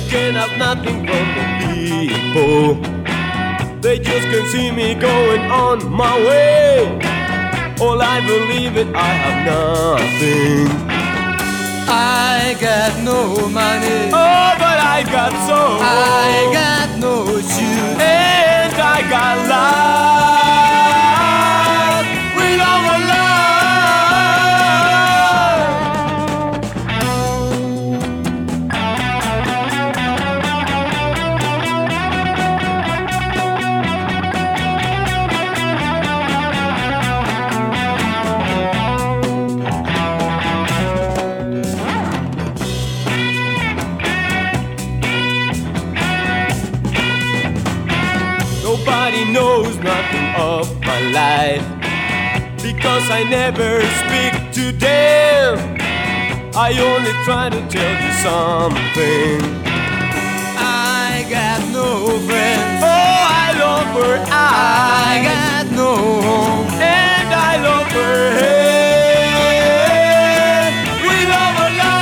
can have nothing from the people. They just can see me going on my way. All I believe it, I have nothing. I got no money. Oh, but I got soul. I got no shoes. And I got love. With all my love. Nobody knows nothing of my life because I never speak to them. I only try to tell you something. I got no friends. Oh, I love her I eyes, got no home. and I love her head. We love her life.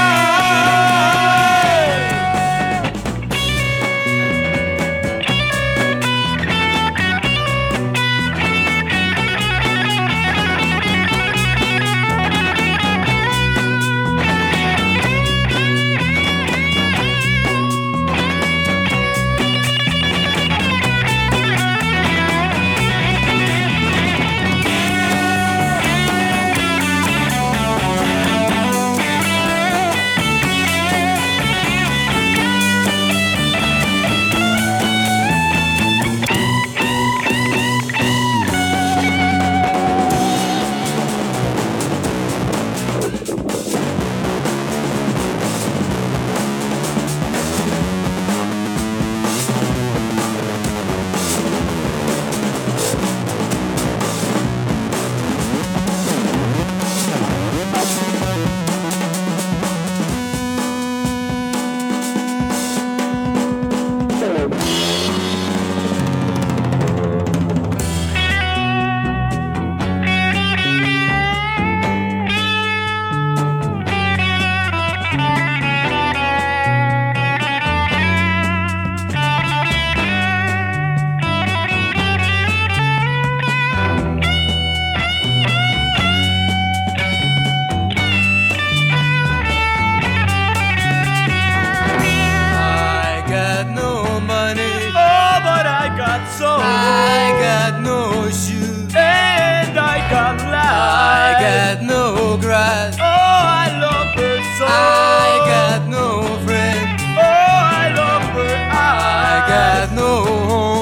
Soul. I got no shoes. And I got life. I got no grass. Oh, I love her so. I got no friend. Oh, I love her eyes. I got no home.